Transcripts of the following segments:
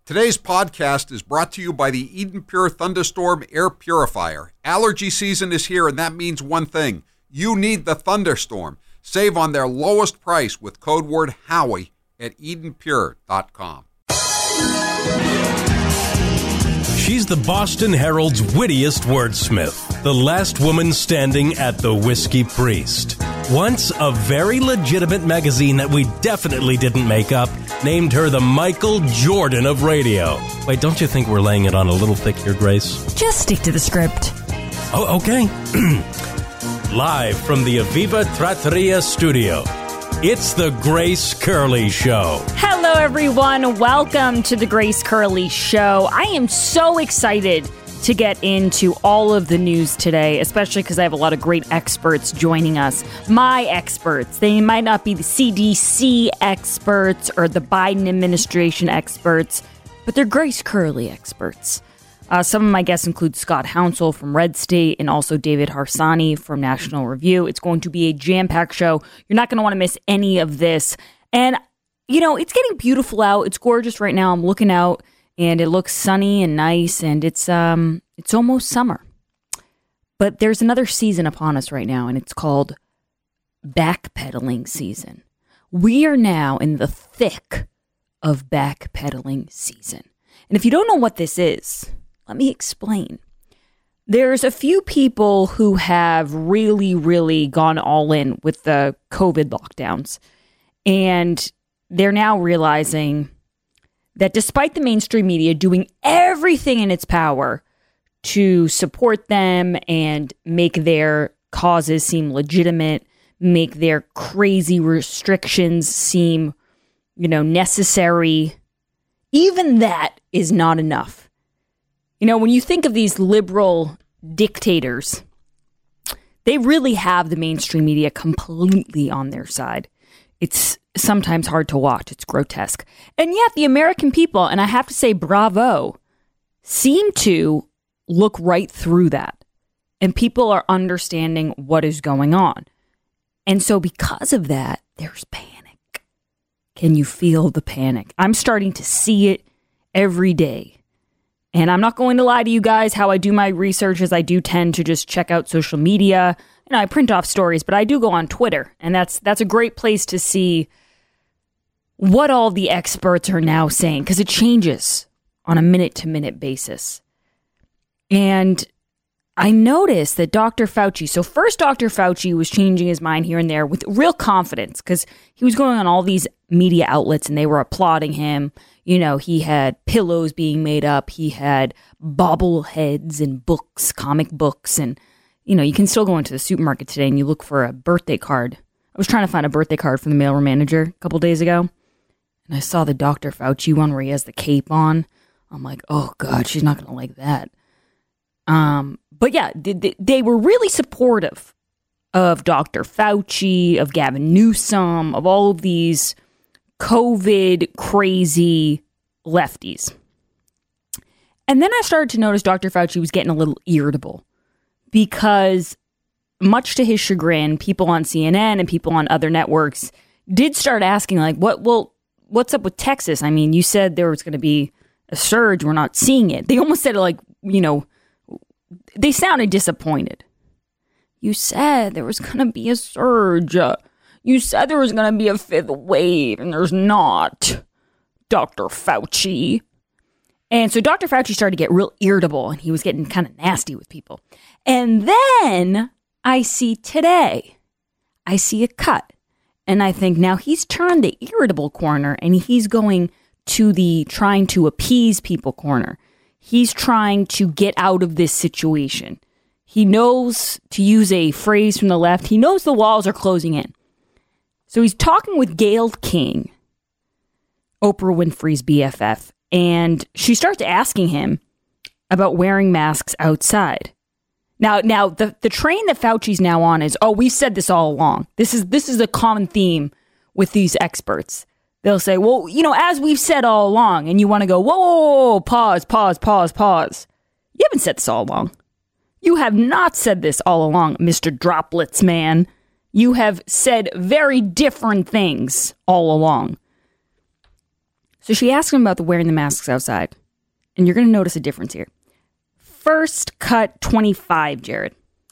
Today's podcast is brought to you by the Eden Pure Thunderstorm Air Purifier. Allergy season is here, and that means one thing. You need the Thunderstorm. Save on their lowest price with code word Howie at EdenPure.com. She's the Boston Herald's wittiest wordsmith, the last woman standing at the Whiskey Priest. Once a very legitimate magazine that we definitely didn't make up named her the Michael Jordan of radio. Wait, don't you think we're laying it on a little thick here, Grace? Just stick to the script. Oh, okay. Live from the Aviva Trattoria studio, it's the Grace Curley Show. Hello, everyone. Welcome to the Grace Curley Show. I am so excited to get into all of the news today, especially because I have a lot of great experts joining us. My experts. They might not be the CDC experts or the Biden administration experts, but they're Grace Curley experts. Some of my guests include Scott Hounsell from Red State and also David Harsanyi from National Review. It's going to be a jam-packed show. You're not going to want to miss any of this. And, you know, it's getting beautiful out. It's gorgeous right now. I'm looking out and it looks sunny and nice, and it's almost summer. But there's another season upon us right now, and it's called backpedaling season. We are now in the thick of backpedaling season. And if you don't know what this is, let me explain. There's a few people who have really gone all in with the COVID lockdowns. And they're now realizing that despite the mainstream media doing everything in its power to support them and make their causes seem legitimate, make their crazy restrictions seem, necessary, even that is not enough. When you think of these liberal dictators, they really have the mainstream media completely on their side. It's sometimes hard to watch. It's grotesque. And yet the American people, and I have to say bravo, seem to look right through that. And people are understanding what is going on. And so because of that, there's panic. Can you feel the panic? I'm starting to see it every day. And I'm not going to lie to you guys. How I do my research is I do tend to just check out social media. I print off stories, but I do go on Twitter. And that's a great place to see what all the experts are now saying, because it changes on a minute-to-minute basis. And I noticed that Dr. Fauci, so first Dr. Fauci was changing his mind here and there with real confidence, because he was going on all these media outlets and they were applauding him. He had pillows being made up. He had bobbleheads and books, comic books. And, you can still go into the supermarket today and you look for a birthday card. I was trying to find a birthday card from the mail manager a couple days ago. And I saw the Dr. Fauci one where he has the cape on. I'm like, oh, God, she's not going to like that. But yeah, they were really supportive of Dr. Fauci, of Gavin Newsom, of all of these COVID crazy lefties. And then I started to notice Dr. Fauci was getting a little irritable because, much to his chagrin, people on CNN and people on other networks did start asking, like, what's up with Texas? I mean, you said there was going to be a surge. We're not seeing it. They almost said it like, they sounded disappointed. You said there was going to be a surge. You said there was going to be a fifth wave, and there's not, Dr. Fauci. And so Dr. Fauci started to get real irritable, and he was getting kind of nasty with people. And then I see a cut, and I think now he's turned the irritable corner, and he's going to the trying to appease people corner. He's trying to get out of this situation. He knows, to use a phrase from the left, he knows the walls are closing in. So he's talking with Gayle King, Oprah Winfrey's BFF, and she starts asking him about wearing masks outside. Now the train that Fauci's now on is, we've said this all along. This is a common theme with these experts. They'll say, well, as we've said all along, and you want to go, whoa, pause. You haven't said this all along. You have not said this all along, Mr. Droplets man. You have said very different things all along. So she asked him about the wearing the masks outside. And you're going to notice a difference here. First cut 25, Jared.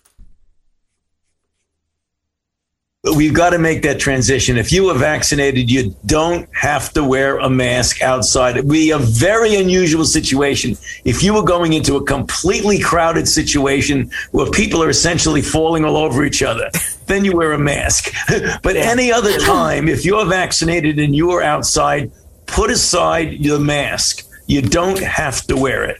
We've got to make that transition. If you are vaccinated, you don't have to wear a mask outside. It would be a very unusual situation if you were going into a completely crowded situation where people are essentially falling all over each other. Then you wear a mask. But any other time, if you're vaccinated and you are outside, put aside the mask. You don't have to wear it.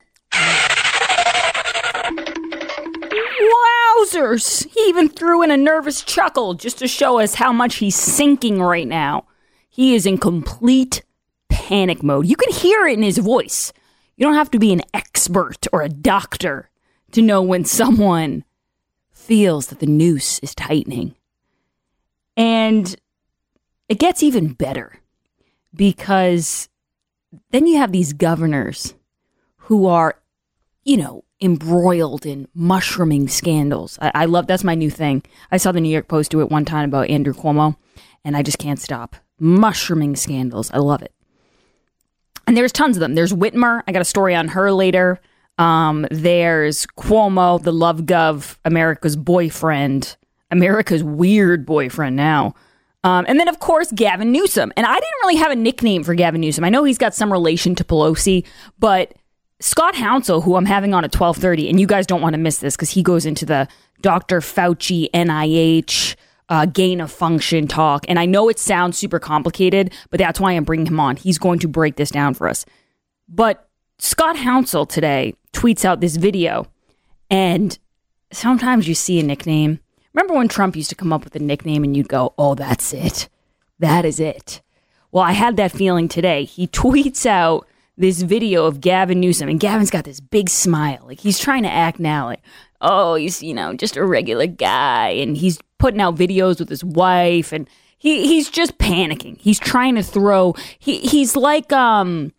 Wowzers! He even threw in a nervous chuckle just to show us how much he's sinking right now. He is in complete panic mode. You can hear it in his voice. You don't have to be an expert or a doctor to know when someone feels that the noose is tightening. And it gets even better because then you have these governors who are, embroiled in mushrooming scandals. I love, that's my new thing. I saw the New York Post do it one time about Andrew Cuomo, and I just can't stop. Mushrooming scandals. I love it. And there's tons of them. There's Whitmer. I got a story on her later. There's Cuomo, the love gov, America's boyfriend, America's weird boyfriend now. And then, of course, Gavin Newsom. And I didn't really have a nickname for Gavin Newsom. I know he's got some relation to Pelosi, but Scott Hounsell, who I'm having on at 12:30, and you guys don't want to miss this because he goes into the Dr. Fauci, NIH, gain of function talk. And I know it sounds super complicated, but that's why I'm bringing him on. He's going to break this down for us. But Scott Hounsell today tweets out this video, and sometimes you see a nickname. Remember when Trump used to come up with a nickname and you'd go, oh, that's it. That is it. Well, I had that feeling today. He tweets out this video of Gavin Newsom, and Gavin's got this big smile. Like he's trying to act now like, oh, he's, just a regular guy. And he's putting out videos with his wife, and he's just panicking. He's trying to throw, he's like the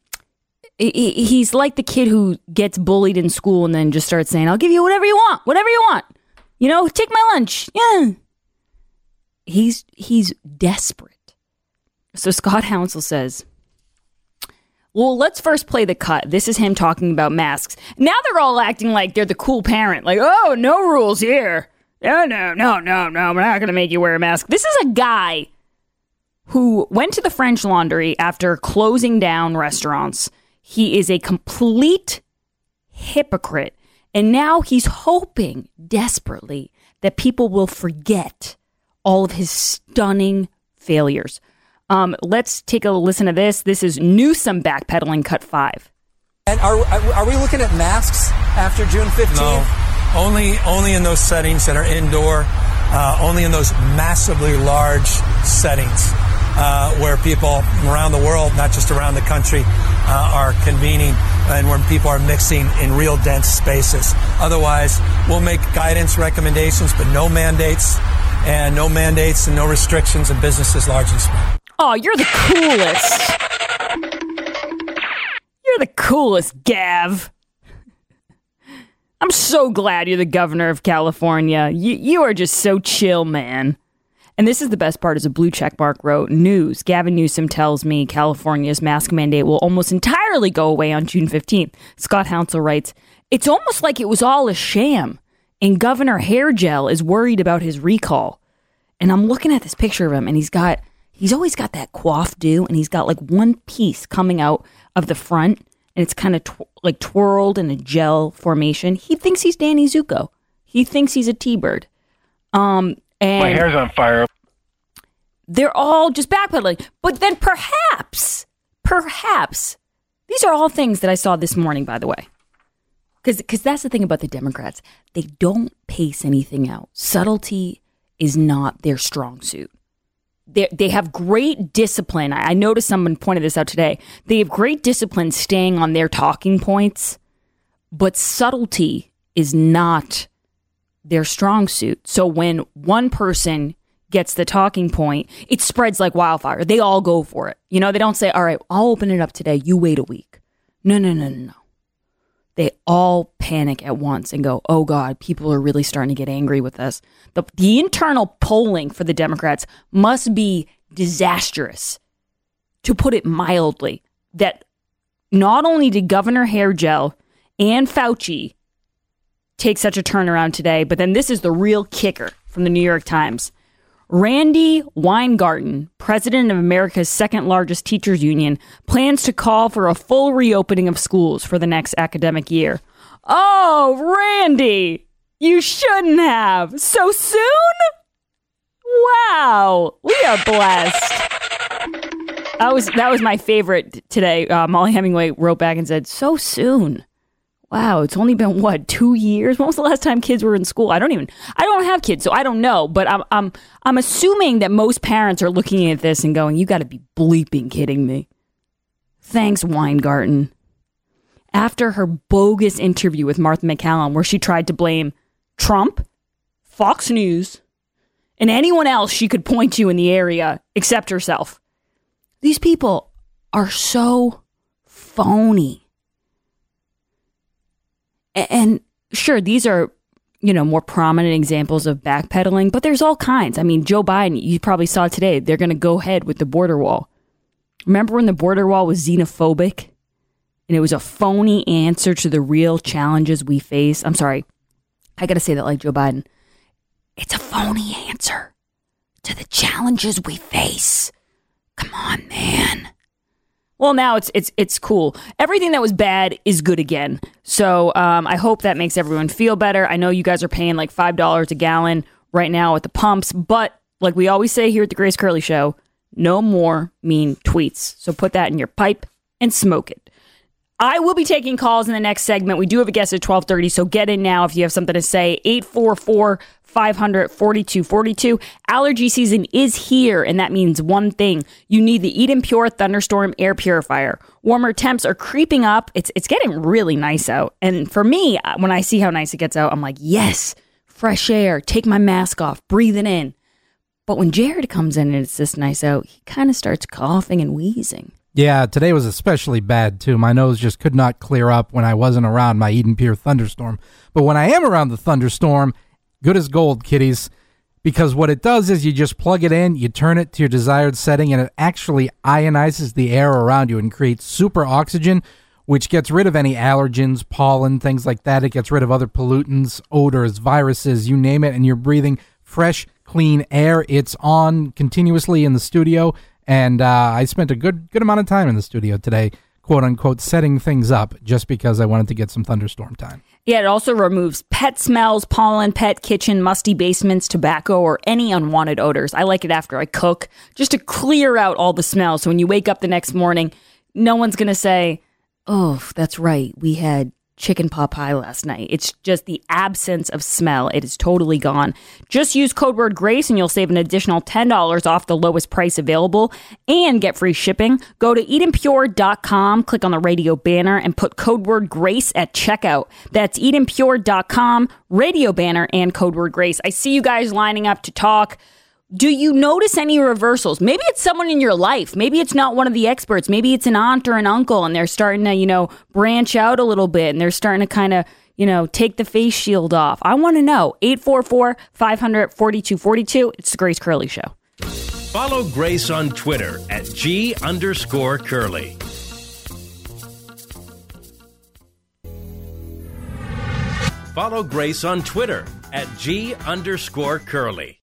kid who gets bullied in school and then just starts saying, I'll give you whatever you want. Take my lunch. Yeah. He's desperate. So Scott Hounsell says, well, let's first play the cut. This is him talking about masks. Now they're all acting like they're the cool parent. Like, oh, no rules here. No, we're not going to make you wear a mask. This is a guy who went to the French Laundry after closing down restaurants. He is a complete hypocrite. And now he's hoping desperately that people will forget all of his stunning failures. Let's take a listen to this. This is Newsom backpedaling, cut 5. And are we looking at masks after June 15th? No, only in those settings that are indoor, only in those massively large settings where people around the world, not just around the country, are convening and when people are mixing in real dense spaces. Otherwise, we'll make guidance recommendations, but no mandates and no restrictions in businesses large and small. Oh, you're the coolest. You're the coolest, Gav. I'm so glad you're the governor of California. You are just so chill, man. And this is the best part, as a blue checkmark wrote, news. Gavin Newsom tells me California's mask mandate will almost entirely go away on June 15th. Scott Hounsell writes, it's almost like it was all a sham, and Governor Hairgel is worried about his recall. And I'm looking at this picture of him, and he's always got that coif do, and he's got like one piece coming out of the front, and it's kind of twirled in a gel formation. He thinks he's Danny Zuko. He thinks he's a T-Bird. And my hair's on fire. They're all just backpedaling. But then perhaps, these are all things that I saw this morning, by the way. Because that's the thing about the Democrats. They don't pace anything out. Subtlety is not their strong suit. They have great discipline. I noticed someone pointed this out today. They have great discipline staying on their talking points, but subtlety is not their strong suit. So when one person gets the talking point, it spreads like wildfire. They all go for it. They don't say, all right, I'll open it up today. You wait a week. No. They all panic at once and go, oh God, people are really starting to get angry with us. The internal polling for the Democrats must be disastrous to put it mildly, that not only did Governor Hairgel and Fauci take such a turnaround today, but then this is the real kicker from the New York Times. Randy Weingarten, president of America's second largest teachers union, plans to call for a full reopening of schools for the next academic year. Oh, Randy, you shouldn't have. So soon? Wow, we are blessed. That was my favorite today. Molly Hemingway wrote back and said, so soon. Wow, it's only been, 2 years? When was the last time kids were in school? I don't have kids, so I don't know. But I'm assuming that most parents are looking at this and going, you got to be bleeping kidding me. Thanks, Weingarten. After her bogus interview with Martha McCallum, where she tried to blame Trump, Fox News, and anyone else she could point to in the area except herself. These people are so phony. And sure, these are, more prominent examples of backpedaling, but there's all kinds. I mean, Joe Biden, you probably saw today, they're going to go ahead with the border wall. Remember when the border wall was xenophobic? And it was a phony answer to the real challenges we face? I'm sorry, I got to say that like Joe Biden. It's a phony answer to the challenges we face. Come on, man. Well, now it's cool. Everything that was bad is good again. So I hope that makes everyone feel better. I know you guys are paying like $5 a gallon right now at the pumps, but like we always say here at the Grace Curley Show, no more mean tweets. So put that in your pipe and smoke it. I will be taking calls in the next segment. We do have a guest at 12:30, so get in now if you have something to say. 844-500-4242. Allergy season is here, and that means one thing. You need the Eden Pure Thunderstorm Air Purifier. Warmer temps are creeping up. It's getting really nice out. And for me, when I see how nice it gets out, I'm like, yes, fresh air. Take my mask off. Breathe it in. But when Jared comes in and it's this nice out, he kind of starts coughing and wheezing. Yeah, today was especially bad, too. My nose just could not clear up when I wasn't around my Eden Pure Thunderstorm. But when I am around the Thunderstorm, good as gold, kiddies. Because what it does is you just plug it in, you turn it to your desired setting, and it actually ionizes the air around you and creates super oxygen, which gets rid of any allergens, pollen, things like that. It gets rid of other pollutants, odors, viruses, you name it, and you're breathing fresh, clean air. It's on continuously in the studio. And I spent a good amount of time in the studio today, quote unquote, setting things up just because I wanted to get some thunderstorm time. Yeah, it also removes pet smells, pollen, pet kitchen, musty basements, tobacco, or any unwanted odors. I like it after I cook, just to clear out all the smells. So when you wake up the next morning, no one's going to say, oh, that's right, we had chicken pot pie last night. It's just the absence of smell. It is totally gone. Just use code word GRACE and you'll save an additional $10 off the lowest price available and get free shipping. Go to EdenPure.com, click on the radio banner and put code word GRACE at checkout. That's EdenPure.com, radio banner and code word GRACE. I see you guys lining up to talk. Do you notice any reversals? Maybe it's someone in your life. Maybe it's not one of the experts. Maybe it's an aunt or an uncle and they're starting to, branch out a little bit and they're starting to kind of, take the face shield off. I want to know. 844-500-4242. It's the Grace Curley Show. Follow Grace on Twitter at @G_Curley. Follow Grace on Twitter at @G_Curley.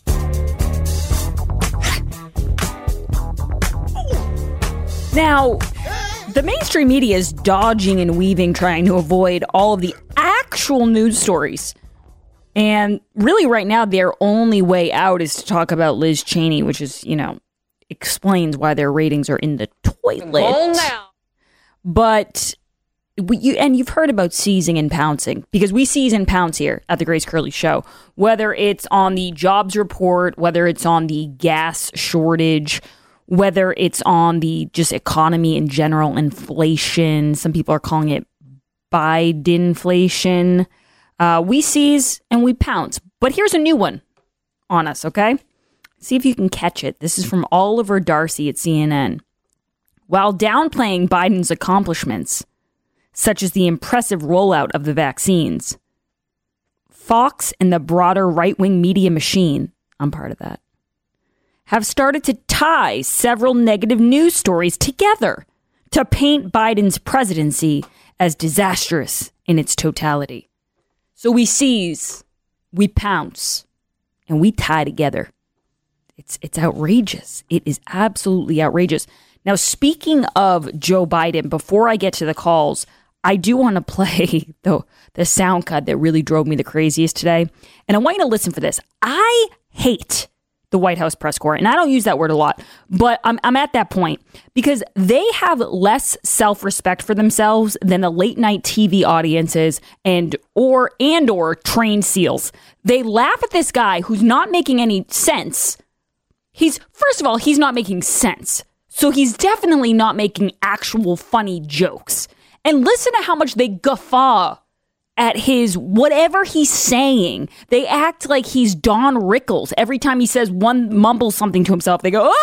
Now, the mainstream media is dodging and weaving, trying to avoid all of the actual news stories. And really right now, their only way out is to talk about Liz Cheney, which is, explains why their ratings are in the toilet. But you've heard about seizing and pouncing, because we seize and pounce here at the Grace Curley Show, whether it's on the jobs report, whether it's on the gas shortage, whether it's on the just economy in general, inflation. Some people are calling it Bidenflation. We seize and we pounce. But here's a new one on us, okay? See if you can catch it. This is from Oliver Darcy at CNN. While downplaying Biden's accomplishments, such as the impressive rollout of the vaccines, Fox and the broader right-wing media machine, I'm part of that, have started to ties several negative news stories together to paint Biden's presidency as disastrous in its totality. So we seize, we pounce, and we tie together. It's outrageous. It is absolutely outrageous. Now, speaking of Joe Biden, before I get to the calls, I do want to play the sound cut that really drove me the craziest today. And I want you to listen for this. I hate the White House press corps, and I don't use that word a lot, but I'm at that point because they have less self-respect for themselves than the late night TV audiences and or trained SEALs. They laugh at this guy who's not making any sense. First of all, he's not making sense. So he's definitely not making actual funny jokes. And listen to how much they guffaw at his whatever he's saying. They act like he's Don Rickles. Every time he says mumbles something to himself, they go,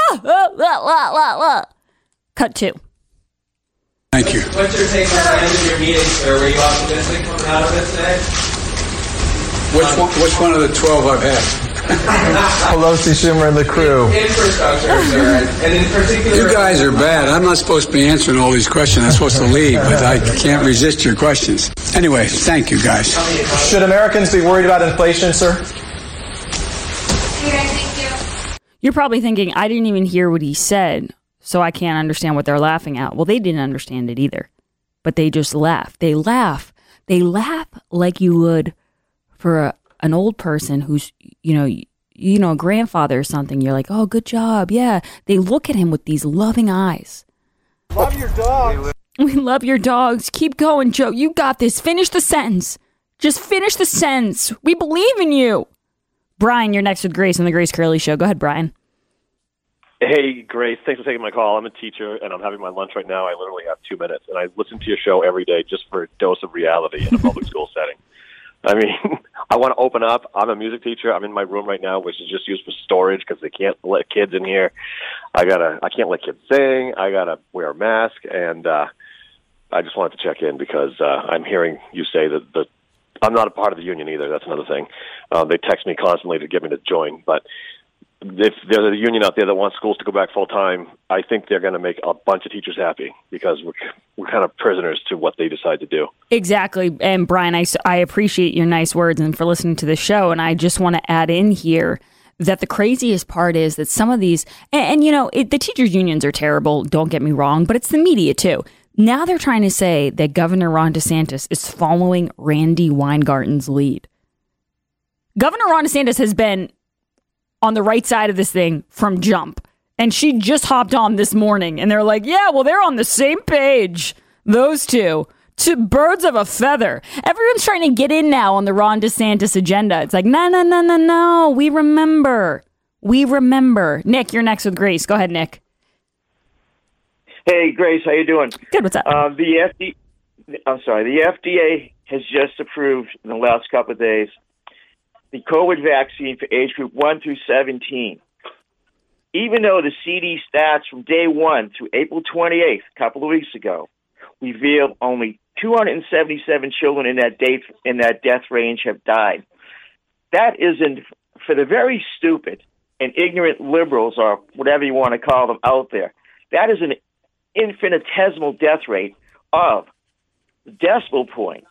Cut 2. Thank you. What's your take on the end of your meeting, sir? Were you optimistic coming out of it today? Which one of the 12 I've had? Pelosi, Schumer, and the crew. Infrastructure, sir, and in particular... You guys are bad. I'm not supposed to be answering all these questions. I'm supposed to leave, but I can't resist your questions. Anyway, thank you, guys. Should Americans be worried about inflation, sir? You're probably thinking, I didn't even hear what he said, so I can't understand what they're laughing at. Well, they didn't understand it either, but they just laugh. They laugh like you would for an old person who's, a grandfather or something. You're like, oh, good job. Yeah. They look at him with these loving eyes. Love your dog. We love your dogs. Keep going, Joe. You got this. Finish the sentence. Just finish the sentence. We believe in you. Brian, you're next with Grace on the Grace Curley Show. Go ahead, Brian. Hey, Grace. Thanks for taking my call. I'm a teacher, and I'm having my lunch right now. I literally have 2 minutes, and I listen to your show every day just for a dose of reality in a public school setting. I mean, I want to open up. I'm a music teacher. I'm in my room right now, which is just used for storage because they can't let kids in here. I can't let kids sing. I gotta wear a mask, and I just wanted to check in because I'm hearing you say that I'm not a part of the union either. That's another thing. They text me constantly to get me to join, but if there's a union out there that wants schools to go back full time, I think they're going to make a bunch of teachers happy because we're kind of prisoners to what they decide to do. Exactly. And Brian, I appreciate your nice words and for listening to the show. And I just want to add in here that the craziest part is that some of these, the teachers unions are terrible. Don't get me wrong, but it's the media too. Now they're trying to say that Governor Ron DeSantis is following Randy Weingarten's lead. Governor Ron DeSantis has been on the right side of this thing from jump. And she just hopped on this morning and they're like, yeah, well, they're on the same page. Those two birds of a feather. Everyone's trying to get in now on the Ron DeSantis agenda. It's like, no. We remember. Nick, you're next with Grace. Go ahead, Nick. Hey, Grace, how you doing? Good, what's up? The FDA has just approved in the last couple of days the COVID vaccine for age group 1 through 17. Even though the CD stats from day 1 through April 28th, a couple of weeks ago, revealed only 277 children in that death range have died. That isn't, for the very stupid and ignorant liberals, or whatever you want to call them out there, that is an infinitesimal death rate of decimal point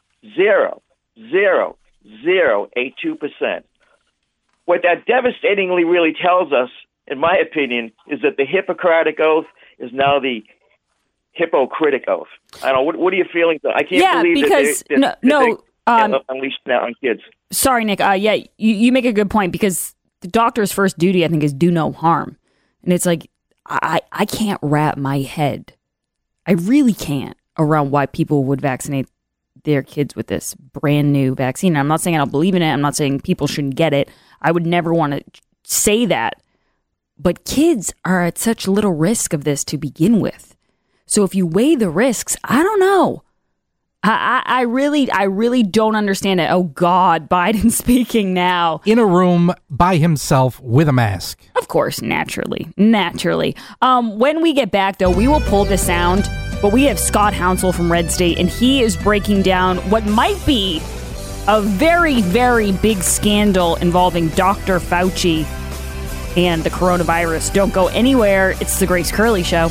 0.00082%. What that devastatingly really tells us, in my opinion, is that the Hippocratic Oath is now the Hypocritic Oath. I don't know. What are you feeling? I can't believe because that they unleashed that on kids. Sorry, Nick. You make a good point because the doctor's first duty, I think, is do no harm. And it's like, I can't wrap my head. I really can't around why people would vaccinate their kids with this brand new vaccine. And I'm not saying I don't believe in it. I'm not saying people shouldn't get it. I would never want to say that. But kids are at such little risk of this to begin with. So if you weigh the risks, I don't know. I really don't understand it. Oh, God, Biden speaking now. In a room by himself with a mask. Of course, naturally. When we get back, though, we will pull the sound. But we have Scott Hounsel from Red State, and he is breaking down what might be a very, very big scandal involving Dr. Fauci. and the coronavirus. Don't go anywhere. It's the Grace Curley Show.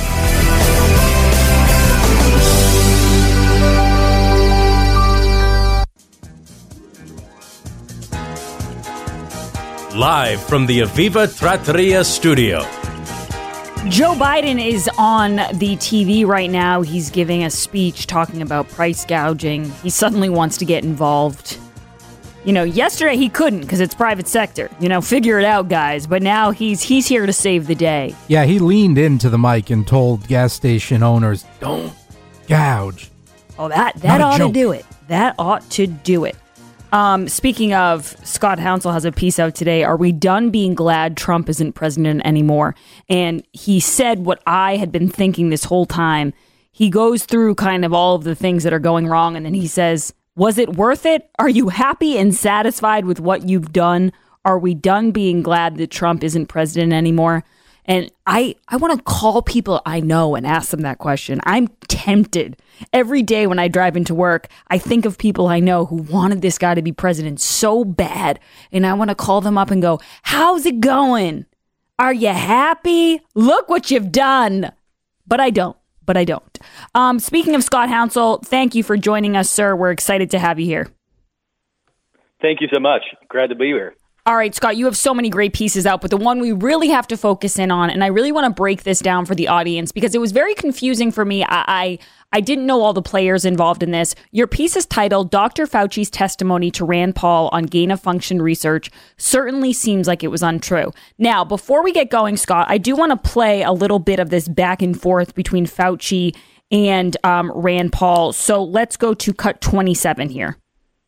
Live from the Aviva Trattoria studio. Joe Biden is on the TV right now. He's giving a speech talking about price gouging. He suddenly wants to get involved. Yesterday he couldn't because it's private sector. Figure it out, guys. But now he's here to save the day. Yeah, he leaned into the mic and told gas station owners, don't gouge. Oh, that ought to do it. That ought to do it. Speaking of, Scott Hounsel has a piece out today. Are we done being glad Trump isn't president anymore? And he said what I had been thinking this whole time. He goes through kind of all of the things that are going wrong, and then he says, was it worth it? Are you happy and satisfied with what you've done? Are we done being glad that Trump isn't president anymore? And I want to call people I know and ask them that question. I'm tempted. Every day when I drive into work, I think of people I know who wanted this guy to be president so bad. And I want to call them up and go, how's it going? Are you happy? Look what you've done. But I don't. Speaking of Scott Hounsel, thank you for joining us, sir. We're excited to have you here. Thank you so much. Glad to be here. All right, Scott, you have so many great pieces out, but the one we really have to focus in on, and I really want to break this down for the audience because it was very confusing for me. I didn't know all the players involved in this. Your piece is titled, Dr. Fauci's Testimony to Rand Paul on Gain-of-Function Research Certainly Seems Like It Was Untrue. Now, before we get going, Scott, I do want to play a little bit of this back and forth between Fauci and Rand Paul. So let's go to cut 27 here.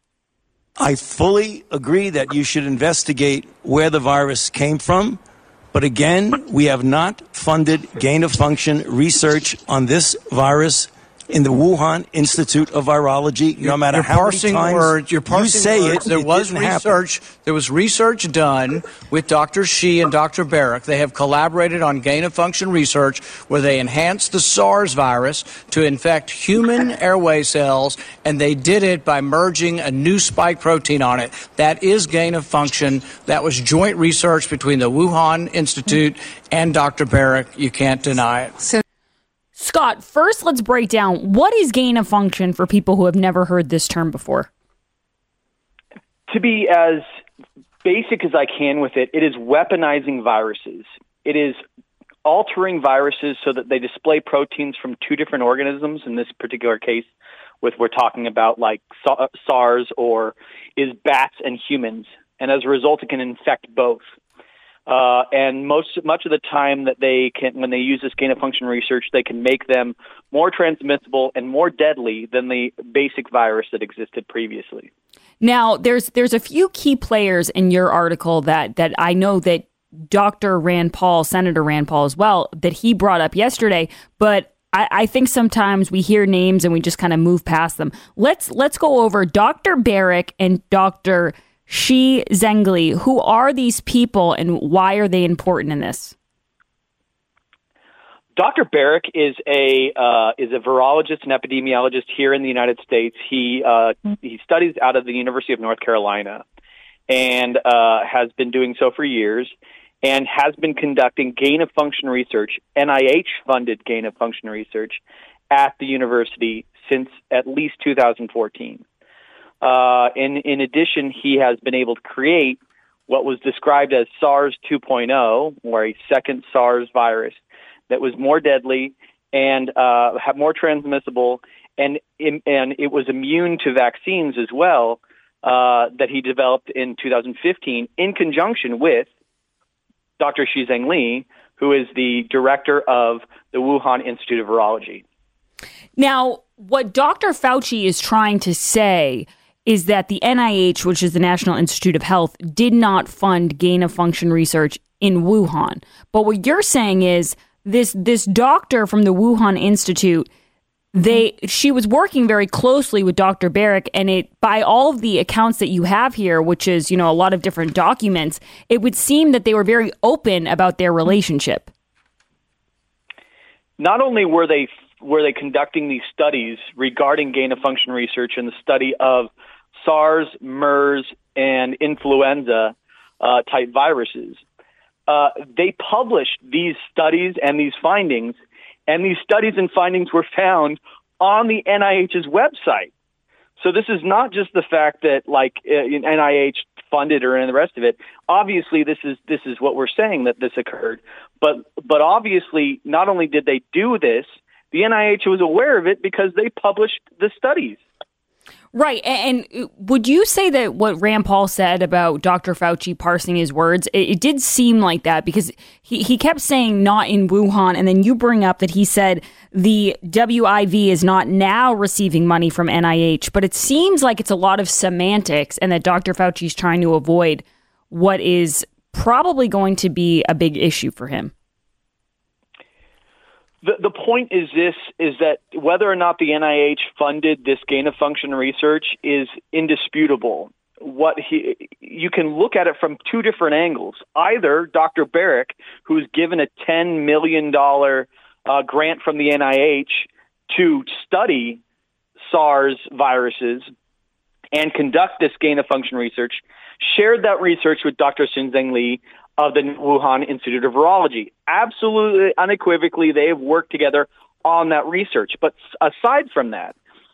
I fully agree that you should investigate where the virus came from. But again, we have not funded gain-of-function research on this virus in the Wuhan Institute of Virology, no matter how many times you're parsing you say words. it. There was research. There was research done with Dr. Shi and Dr. Barrick. They have collaborated on gain-of-function research where they enhanced the SARS virus to infect human airway cells, and they did it by merging a new spike protein on it. That is gain-of-function. That was joint research between the Wuhan Institute and Dr. Barrick. You can't deny it. Scott, first let's break down what is gain of function for people who have never heard this term before. To be as basic as I can with it, it is weaponizing viruses. It is altering viruses so that they display proteins from two different organisms. In this particular case, we're talking about like SARS or is bats and humans. And as a result, it can infect both. And much of the time that when they use this gain-of-function research, they can make them more transmissible and more deadly than the basic virus that existed previously. Now, there's a few key players in your article that I know that Dr. Rand Paul, Senator Rand Paul as well, that he brought up yesterday, but I think sometimes we hear names and we just kind of move past them. Let's go over Dr. Barrick and Dr. Shi Zhengli. Who are these people and why are they important in this? Dr. Barrick is a virologist and epidemiologist here in the United States. He studies out of the University of North Carolina and has been doing so for years and has been conducting gain-of-function research, NIH-funded gain-of-function research at the university since at least 2014. In addition, he has been able to create what was described as SARS 2.0, or a second SARS virus that was more deadly and more transmissible, and it was immune to vaccines as well, that he developed in 2015 in conjunction with Dr. Shi Zhengli, who is the director of the Wuhan Institute of Virology. Now, what Dr. Fauci is trying to say is that the NIH, which is the National Institute of Health, did not fund gain-of-function research in Wuhan. But what you're saying is this doctor from the Wuhan Institute, she was working very closely with Dr. Barrick, and by all of the accounts that you have here, which is, a lot of different documents, it would seem that they were very open about their relationship. Not only were they conducting these studies regarding gain-of-function research and the study of SARS, MERS, and influenza type viruses, they published these studies and these findings, and these studies and findings were found on the NIH's website. So this is not just the fact that NIH funded or any of the rest of it. Obviously, this is what we're saying, that this occurred. But obviously, not only did they do this, the NIH was aware of it because they published the studies. Right. And would you say that what Rand Paul said about Dr. Fauci parsing his words, it did seem like that, because he kept saying not in Wuhan, and then you bring up that he said the WIV is not now receiving money from NIH, but it seems like it's a lot of semantics and that Dr. Fauci is trying to avoid what is probably going to be a big issue for him. The point is that whether or not the NIH funded this gain-of-function research is indisputable. You can look at it from two different angles. Either Dr. Barrick, who's given a $10 million grant from the NIH to study SARS viruses and conduct this gain-of-function research, shared that research with Dr. Xinzheng Li of the Wuhan Institute of Virology. Absolutely, unequivocally, they have worked together on that research. But aside from that,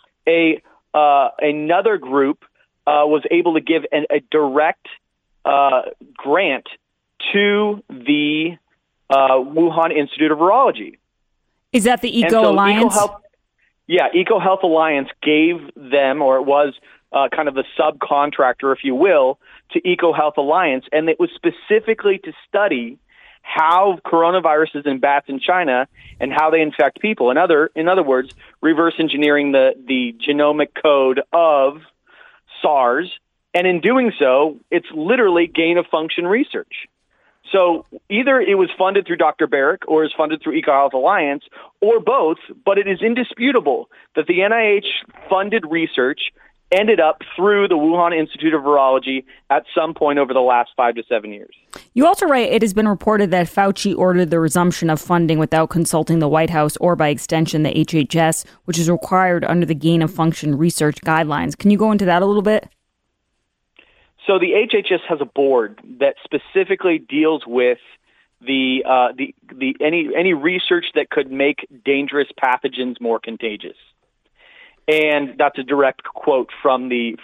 another group was able to give a direct grant to the Wuhan Institute of Virology. Is that the Eco Alliance? EcoHealth Alliance gave them, or it was kind of a subcontractor, if you will, to EcoHealth Alliance, and it was specifically to study how coronaviruses in bats in China and how they infect people. In other words, reverse engineering the genomic code of SARS, and in doing so, it's literally gain-of-function research. So either it was funded through Dr. Barrick or is funded through EcoHealth Alliance, or both, but it is indisputable that the NIH-funded research ended up through the Wuhan Institute of Virology at some point over the last 5 to 7 years. You also write, it has been reported that Fauci ordered the resumption of funding without consulting the White House or, by extension, the HHS, which is required under the gain-of-function research guidelines. Can you go into that a little bit? So the HHS has a board that specifically deals with any research that could make dangerous pathogens more contagious. And that's a direct quote from the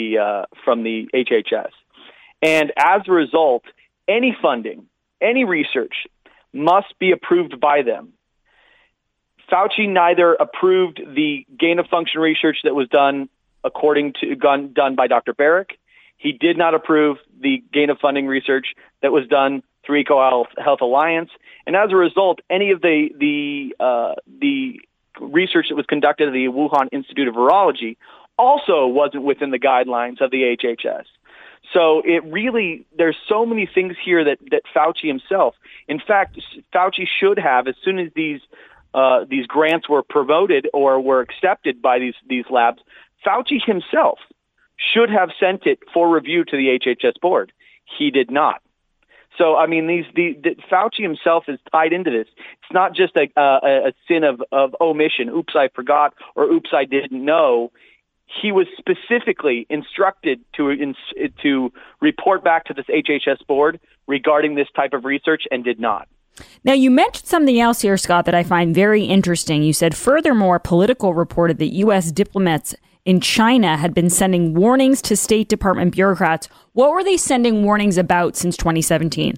HHS. And as a result, any funding, any research must be approved by them. Fauci neither approved the gain-of-function research that was done done by Dr. Barrick. He did not approve the gain-of-funding research that was done through EcoHealth Alliance. And as a result, any of the research that was conducted at the Wuhan Institute of Virology also wasn't within the guidelines of the HHS. So there's so many things here that Fauci himself, in fact, Fauci should have, as soon as these grants were promoted or were accepted by these labs, Fauci himself should have sent it for review to the HHS board. He did not. So, I mean, Fauci himself is tied into this. It's not just a sin of omission. Oops, I forgot, or oops, I didn't know. He was specifically instructed to report back to this HHS board regarding this type of research and did not. Now, you mentioned something else here, Scott, that I find very interesting. You said, furthermore, Politico reported that U.S. diplomats in China had been sending warnings to State Department bureaucrats. What were they sending warnings about since 2017?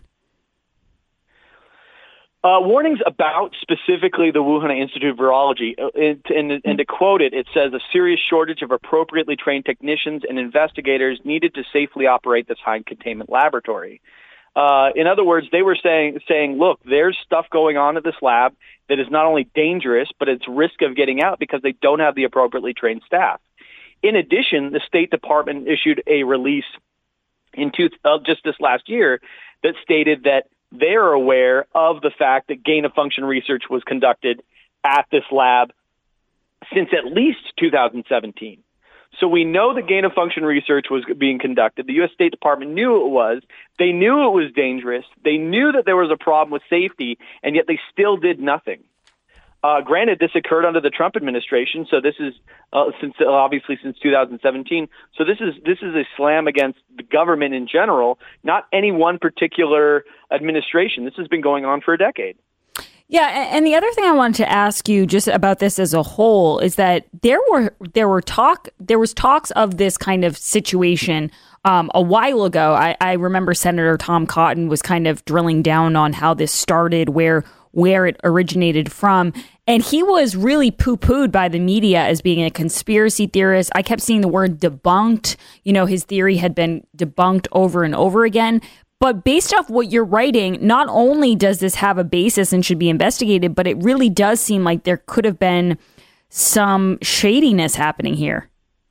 Warnings about specifically the Wuhan Institute of Virology. And to quote it, it says a serious shortage of appropriately trained technicians and investigators needed to safely operate this high containment laboratory. In other words, they were saying, look, there's stuff going on at this lab that is not only dangerous, but it's risk of getting out because they don't have the appropriately trained staff. In addition, the State Department issued a release just this last year that stated that they're aware of the fact that gain-of-function research was conducted at this lab since at least 2017. So we know that gain-of-function research was being conducted. The U.S. State Department knew it was. They knew it was dangerous. They knew that there was a problem with safety, and yet they still did nothing. Granted, this occurred under the Trump administration, so this is since 2017. So this is a slam against the government in general, not any one particular administration. This has been going on for a decade. Yeah, and the other thing I wanted to ask you just about this as a whole is that there was talks of this kind of situation a while ago. I remember Senator Tom Cotton was kind of drilling down on how this started, where it originated from. And he was really poo-pooed by the media as being a conspiracy theorist. I kept seeing the word debunked. His theory had been debunked over and over again. But based off what you're writing, not only does this have a basis and should be investigated, but it really does seem like there could have been some shadiness happening here.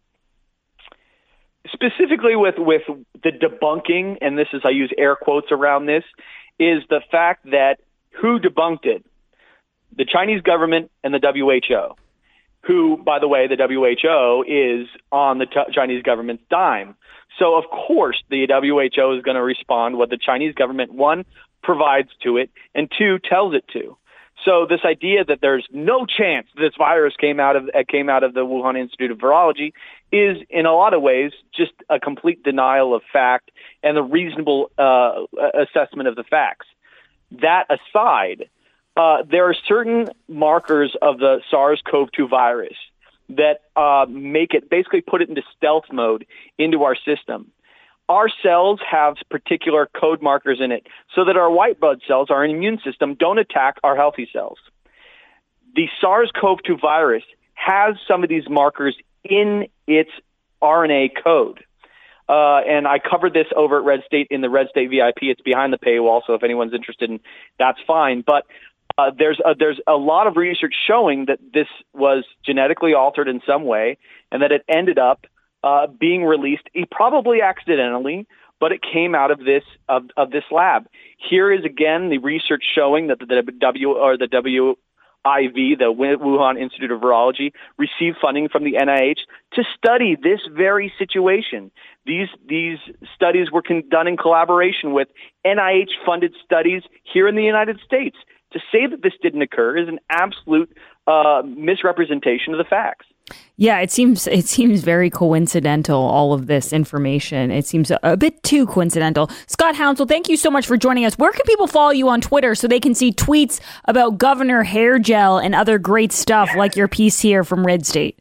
Specifically with the debunking, and this is, I use air quotes around this, is the fact that who debunked it? The Chinese government and the WHO, who, by the way, the WHO is on the Chinese government's dime. So, of course, the WHO is going to respond what the Chinese government, one, provides to it, and two, tells it to. So this idea that there's no chance this virus came out of the Wuhan Institute of Virology is, in a lot of ways, just a complete denial of fact and a reasonable assessment of the facts. That aside, there are certain markers of the SARS-CoV-2 virus that make it, basically put it into stealth mode into our system. Our cells have particular code markers in it so that our white blood cells, our immune system, don't attack our healthy cells. The SARS-CoV-2 virus has some of these markers in its RNA code. And I covered this over at Red State in the Red State VIP. It's behind the paywall, so if anyone's interested, that's fine. But there's a lot of research showing that this was genetically altered in some way and that it ended up being released, probably accidentally, but it came out of this lab. Here is again the research showing that the WIV, the Wuhan Institute of Virology, received funding from the NIH to study this very situation. These studies were done in collaboration with NIH-funded studies here in the United States. To say that this didn't occur is an absolute misrepresentation of the facts. Yeah, it seems very coincidental, all of this information. It seems a bit too coincidental. Scott Hounsell, thank you so much for joining us. Where can people follow you on Twitter so they can see tweets about Governor Hair Gel and other great stuff like your piece here from Red State?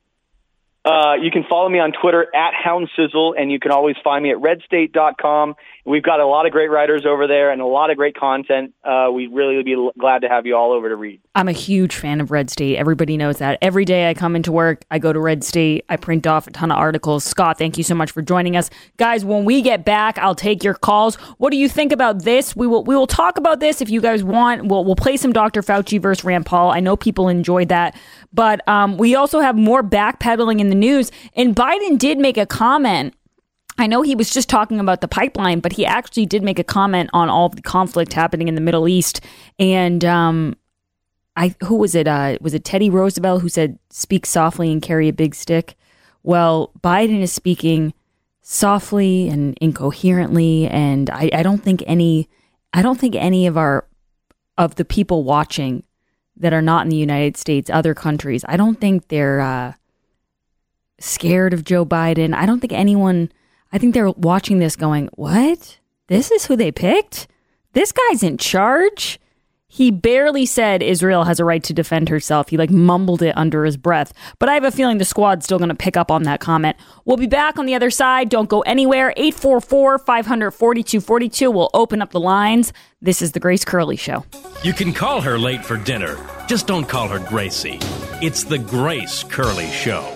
You can follow me on Twitter at HoundSizzle, and you can always find me at redstate.com. We've got a lot of great writers over there and a lot of great content. We'd really be glad to have you all over to read. I'm a huge fan of Red State. Everybody knows that. Every day I come into work, I go to Red State. I print off a ton of articles. Scott, thank you so much for joining us. Guys, when we get back, I'll take your calls. What do you think about this? We will talk about this if you guys want. We'll play some Dr. Fauci versus Rand Paul. I know people enjoyed that. But we also have more backpedaling in the news. And Biden did make a comment. I know he was just talking about the pipeline, but he actually did make a comment on all of the conflict happening in the Middle East. And who was it? Was it Teddy Roosevelt who said, "Speak softly and carry a big stick"? Well, Biden is speaking softly and incoherently, and I don't think any of the people watching that are not in the United States, other countries, I don't think they're scared of Joe Biden. I think they're watching this going, what? This is who they picked? This guy's in charge? He barely said Israel has a right to defend herself. He mumbled it under his breath. But I have a feeling the squad's still going to pick up on that comment. We'll be back on the other side. Don't go anywhere. 844-500-4242. We'll open up the lines. This is The Grace Curley Show. You can call her late for dinner. Just don't call her Gracie. It's The Grace Curley Show.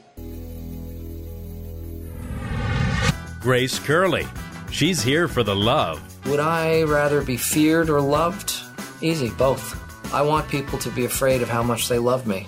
Grace Curley. She's here for the love. Would I rather be feared or loved? Easy, both. I want people to be afraid of how much they love me.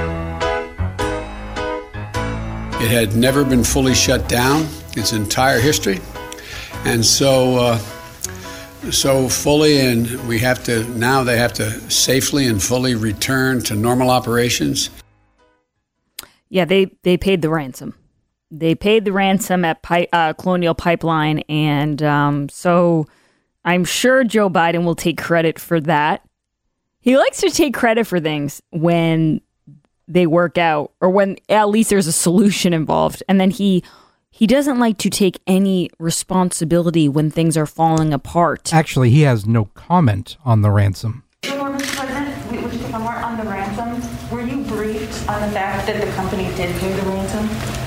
It had never been fully shut down its entire history. And so fully, and they have to safely and fully return to normal operations. Yeah, they paid the ransom. They paid the ransom at Colonial Pipeline, and so I'm sure Joe Biden will take credit for that. He likes to take credit for things when they work out or when at least there's a solution involved. And then he doesn't like to take any responsibility when things are falling apart. Actually, he has no comment on the ransom. Mr. President, would you take a more on the ransom? Were you briefed on the fact that the company did pay the ransom?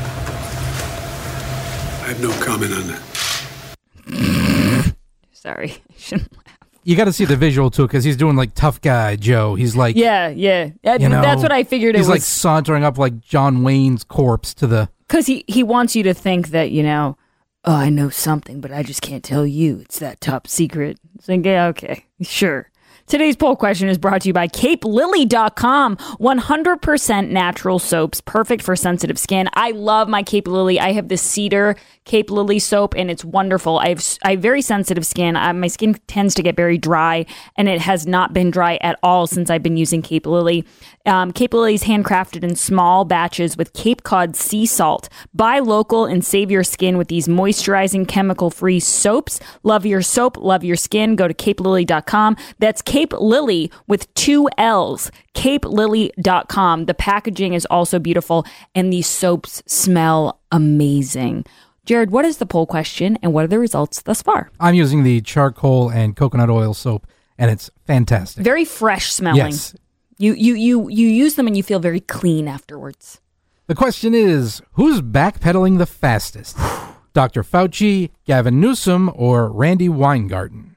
I have no comment on that. Sorry, I shouldn't laugh. You got to see the visual too, because he's doing like tough guy Joe. He's like, yeah. That's what I figured. He's like sauntering up like John Wayne's corpse to the. Because he wants you to think that, oh, I know something, but I just can't tell you. It's that top secret. It's like, yeah, okay, sure. Today's poll question is brought to you by CapeLily.com. 100% natural soaps, perfect for sensitive skin. I love my Cape Lily. I have the cedar Cape Lily soap, and it's wonderful. I have very sensitive skin. My skin tends to get very dry, and it has not been dry at all since I've been using Cape Lily. Cape Lily is handcrafted in small batches with Cape Cod sea salt. Buy local and save your skin with these moisturizing, chemical-free soaps. Love your soap, love your skin. Go to CapeLily.com. That's Cape Lily with 2 L's. CapeLily.com. The packaging is also beautiful, and these soaps smell amazing. Jared, what is the poll question, and what are the results thus far? I'm using the charcoal and coconut oil soap, and it's fantastic. Very fresh smelling. Yes. You use them, and you feel very clean afterwards. The question is, who's backpedaling the fastest? Dr. Fauci, Gavin Newsom, or Randy Weingarten?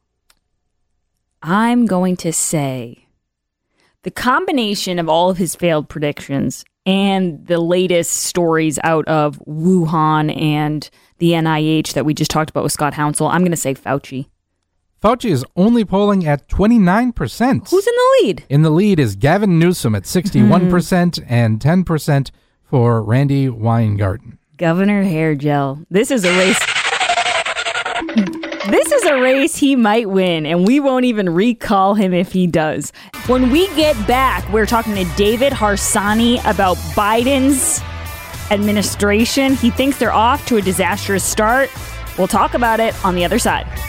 I'm going to say the combination of all of his failed predictions and the latest stories out of Wuhan and the NIH that we just talked about with Scott Hounsel, I'm going to say Fauci. Fauci is only polling at 29%. Who's in the lead? In the lead is Gavin Newsom at 61% and 10% for Randy Weingarten. Governor Hair Gel. This is a race. This is a race he might win, and we won't even recall him if he does. When we get back, we're talking to David Harsanyi about Biden's administration. He thinks they're off to a disastrous start. We'll talk about it on the other side.